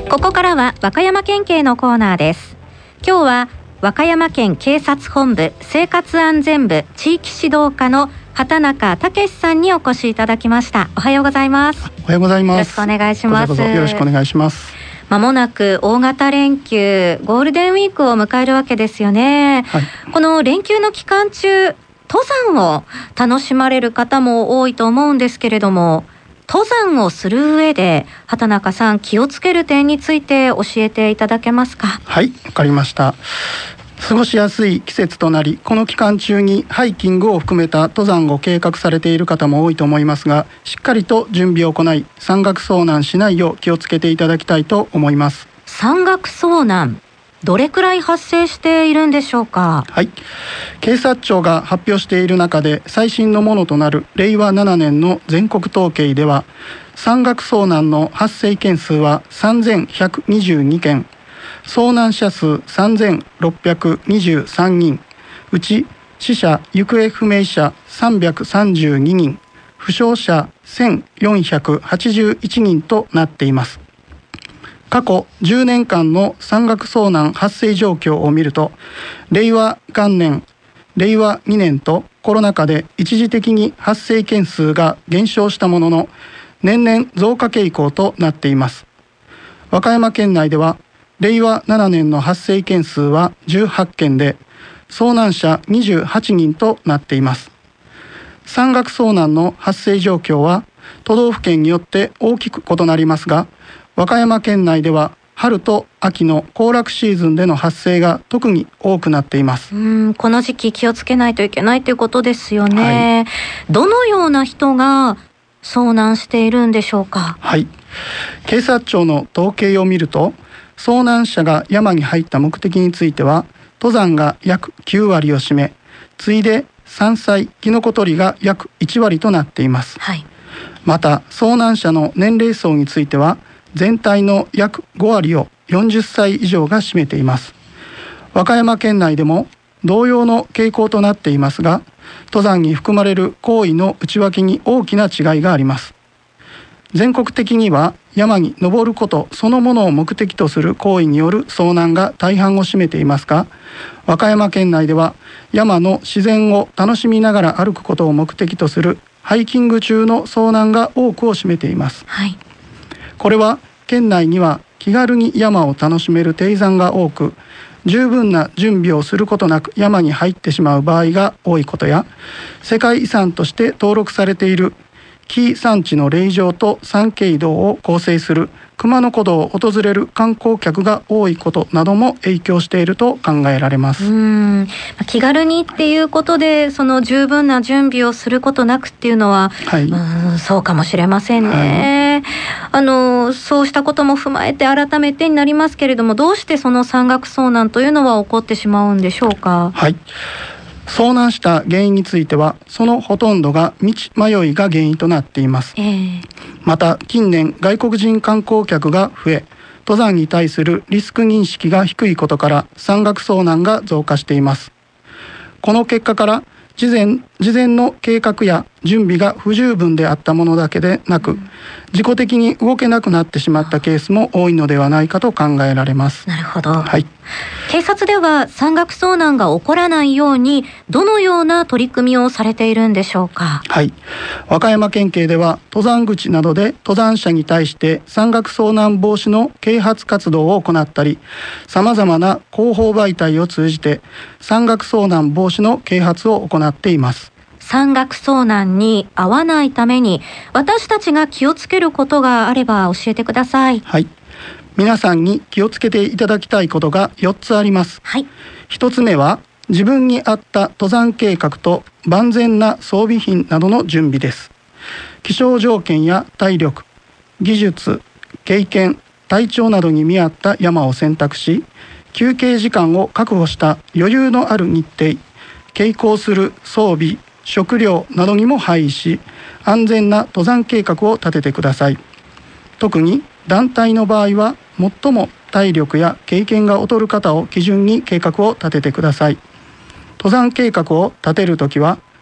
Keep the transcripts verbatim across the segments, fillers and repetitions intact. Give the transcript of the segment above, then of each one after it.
ここからは和歌山県警のコーナーです。今日は和歌山県警察本部生活安全部地域指導課の畑中武さんにお越しいただきました。おはようございます。 おはようございます。 よろしくお願いします。 こちらこそよろしくお願いします。 まもなく大型連休ゴールデンウィークを迎えるわけですよね、はい、この連休の期間中登山を楽しまれる方も多いと思うんですけれども、登山をする上で畑中さん気をつける点について教えていただけますか。 はい、わかりました。過ごしやすい季節となり、この期間中にハイキングを含めた登山を計画されている方も多いと思いますが、しっかりと準備を行い山岳遭難しないよう気をつけていただきたいと思います。 山岳遭難、どれくらい発生しているんでしょうか。 はい、警察庁が発表している中で最新のものとなるれいわななねんの全国統計では、山岳遭難の発生件数はさんぜんひゃくにじゅうにけん、遭難者数さんぜんろっぴゃくにじゅうさんにん、うち死者・行方不明者さんびゃくさんじゅうににん、負傷者せんよんひゃくはちじゅういちにんとなっています。過去じゅうねんかんの山岳遭難発生状況を見ると、令和元年、令和にねんとコロナ禍で一時的に発生件数が減少したものの、年々増加傾向となっています。和歌山県内では令和ななねんの発生件数はじゅうはちけんで、遭難者にじゅうはちにんとなっています。山岳遭難の発生状況は都道府県によって大きく異なりますが、和歌山県内では春と秋の行楽シーズンでの発生が特に多くなっています。 うーん、この時期気をつけないといけないということですよね、はい、どのような人が遭難しているんでしょうか。 はい、警察庁の統計を見ると、遭難者が山に入った目的については登山が約きゅうわりを占め、次いで山菜・キノコ採りが約いちわりとなっています、はい、また遭難者の年齢層については全体の約ごわりをよんじゅっさい以上が占めています。和歌山県内でも同様の傾向となっていますが、登山に含まれる行為の内訳に大きな違いがあります。全国的には山に登ることそのものを目的とする行為による遭難が大半を占めていますが、和歌山県内では山の自然を楽しみながら歩くことを目的とするハイキング中の遭難が多くを占めています、はい、これは県内には気軽に山を楽しめる低山が多く、十分な準備をすることなく山に入ってしまう場合が多いことや、世界遺産として登録されている紀伊山地の霊場と山系道を構成する熊野古道を訪れる観光客が多いことなども影響していると考えられます。 うーん、気軽にっていうことでその十分な準備をすることなくっていうのは、はい、うーん、そうかもしれませんね、はい、あのそうしたことも踏まえて改めてになりますけれども、どうしてその山岳遭難というのは起こってしまうんでしょうか。 はい、遭難した原因についてはそのほとんどが道迷いが原因となっています、えー、また近年外国人観光客が増え、登山に対するリスク認識が低いことから山岳遭難が増加しています。この結果から事前、事前の計画や準備が不十分であったものだけでなく、自己的に動けなくなってしまったケースも多いのではないかと考えられます。 なるほど、 はい、 警察では山岳遭難が起こらないようにどのような取り組みをされているんでしょうか。 はい、和歌山県警では登山口などで登山者に対して山岳遭難防止の啓発活動を行ったり、さまざまな広報媒体を通じて山岳遭難防止の啓発を行っています。 山岳遭難に遭わないために私たちが気をつけることがあれば教えてください。 はい、皆さんに気をつけていただきたいことがよっつあります、はい、ひとつめは自分に合った登山計画と万全な装備品などの準備です。気象条件や体力、技術、経験、体調などに見合った山を選択し、休憩時間を確保した余裕のある日程、携行する装備、食料などにも配慮し、安全な登山計画を立ててください。特に団体の場合は最も体力や経験が劣る方を基準に計画を立ててください。登山計画を立てるときは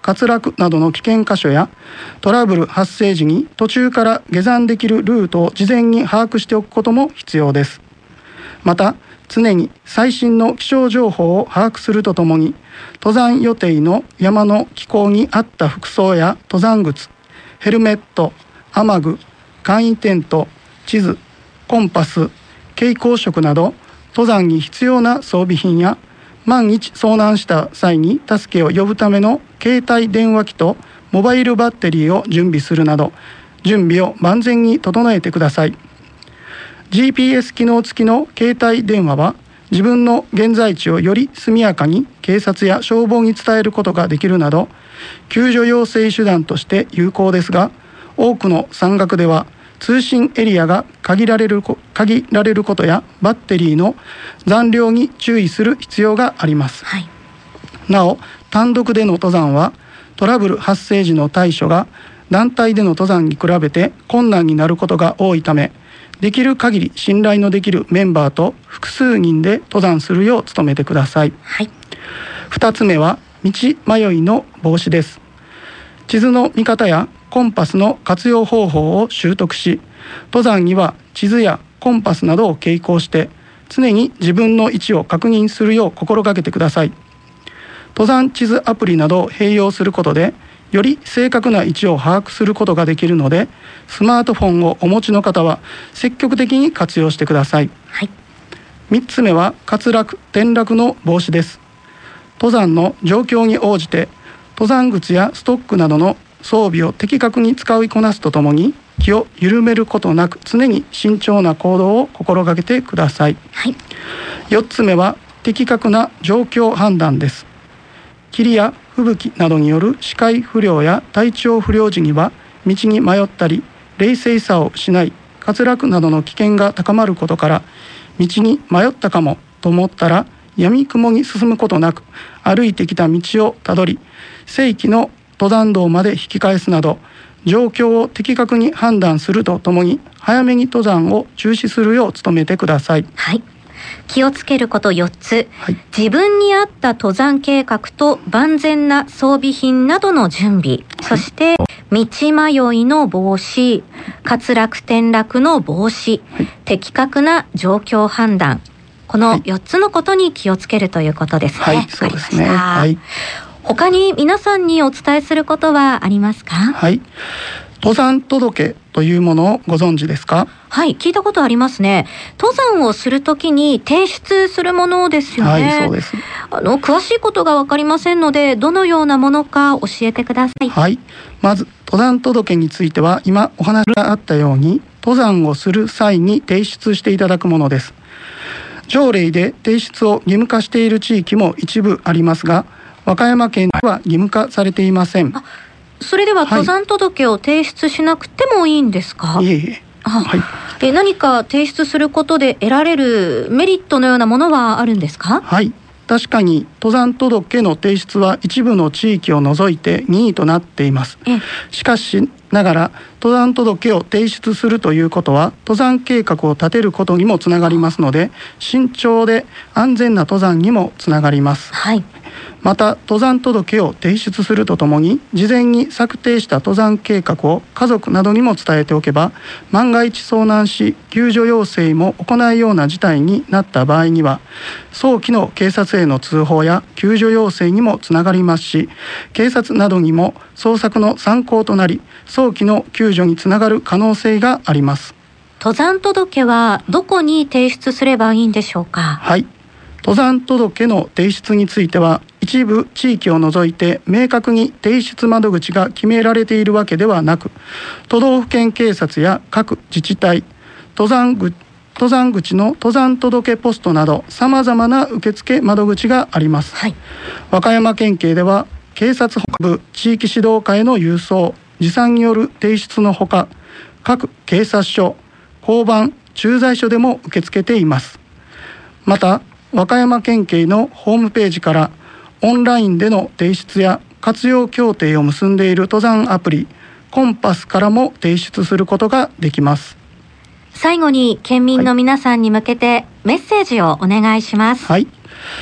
滑落などの危険箇所やトラブル発生時に途中から下山できるルートを事前に把握しておくことも必要です。また常に最新の気象情報を把握するとともに、登山予定の山の気候に合った服装や登山靴、ヘルメット、雨具、簡易テント、地図、コンパス、蛍光色など登山に必要な装備品や、万一遭難した際に助けを呼ぶための携帯電話機とモバイルバッテリーを準備するなど、準備を万全に整えてください。ジーピーエス 機能付きの携帯電話は自分の現在地をより速やかに警察や消防に伝えることができるなど、救助要請手段として有効ですが、多くの山岳では通信エリアが限られる限られることやバッテリーの残量に注意する必要があります。はい、なお単独での登山はトラブル発生時の対処が団体での登山に比べて困難になることが多いため、できる限り信頼のできるメンバーと複数人で登山するよう努めてください。はい、ふたつめは道迷いの防止です。地図の見方やコンパスの活用方法を習得し、登山には地図やコンパスなどを携行して常に自分の位置を確認するよう心がけてください。登山地図アプリなどを併用することでより正確な位置を把握することができるので、スマートフォンをお持ちの方は積極的に活用してください。はい、みっつめは滑落・転落の防止です。登山の状況に応じて登山靴やストックなどの装備を的確に使いこなすとともに、気を緩めることなく常に慎重な行動を心がけてください。はい、よっつめは的確な状況判断です。霧や吹雪などによる視界不良や体調不良時には道に迷ったり冷静さを失い、滑落などの危険が高まることから、道に迷ったかもと思ったら闇雲に進むことなく歩いてきた道をたどり、正規の登山道まで引き返すなど状況を的確に判断するとともに、早めに登山を中止するよう努めてください。 はい、気をつけることよっつ、はい、自分に合った登山計画と万全な装備品などの準備、はい、そして道迷いの防止、滑落転落の防止、はい、的確な状況判断、このよっつのことに気をつけるということですね。 はい、そうですね。はい、 他に皆さんにお伝えすることはありますか？ はい、登山届というものをご存知ですか？ はい、聞いたことありますね。登山をするときに提出するものですよね。 はい、そうです。 あの詳しいことが分かりませんので、どのようなものか教えてください。 はい、まず登山届については今お話があったように登山をする際に提出していただくものです。条例で提出を義務化している地域も一部ありますが、和歌山県では義務化されていません。 あ、それでは登山届を提出しなくてもいいんですか？ はい、いえいえ。 あ、はい、え何か提出することで得られるメリットのようなものはあるんですか？ はい、確かに登山届の提出は一部の地域を除いて任意となっています。しかしながら登山届を提出するということは登山計画を立てることにもつながりますので、慎重で安全な登山にもつながります。はい、また登山届を提出するとともに事前に策定した登山計画を家族などにも伝えておけば、万が一遭難し救助要請も行うような事態になった場合には早期の警察への通報や救助要請にもつながりますし、警察などにも捜索の参考となり早期の救助につながる可能性があります。 登山届はどこに提出すればいいんでしょうか？ はい、登山届の提出については一部地域を除いて明確に提出窓口が決められているわけではなく、都道府県警察や各自治体、登山口登山口の登山届ポストなどさまざまな受付窓口があります。はい、和歌山県警では警察本部地域指導課への郵送、持参による提出のほか、各警察署、交番、駐在所でも受け付けています。また和歌山県警のホームページからオンラインでの提出や活用協定を結んでいる登山アプリコンパスからも提出することができます。 最後に県民の皆さんに向けてメッセージをお願いします。 はい、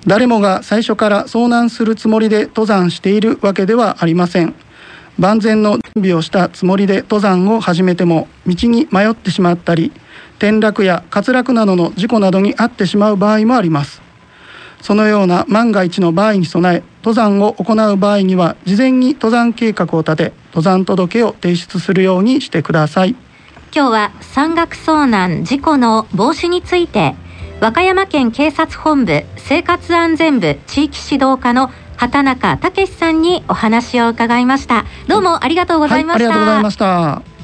誰もが最初から遭難するつもりで登山しているわけではありません。万全の準備をしたつもりで登山を始めても道に迷ってしまったり、転落や滑落などの事故などに遭ってしまう場合もあります。そのような万が一の場合に備え、登山を行う場合には事前に登山計画を立て、登山届を提出するようにしてください。 今日は山岳遭難事故の防止について、和歌山県警察本部生活安全部地域指導課の畑中武さんにお話を伺いました。どうもありがとうございました。 はい、ありがとうございました。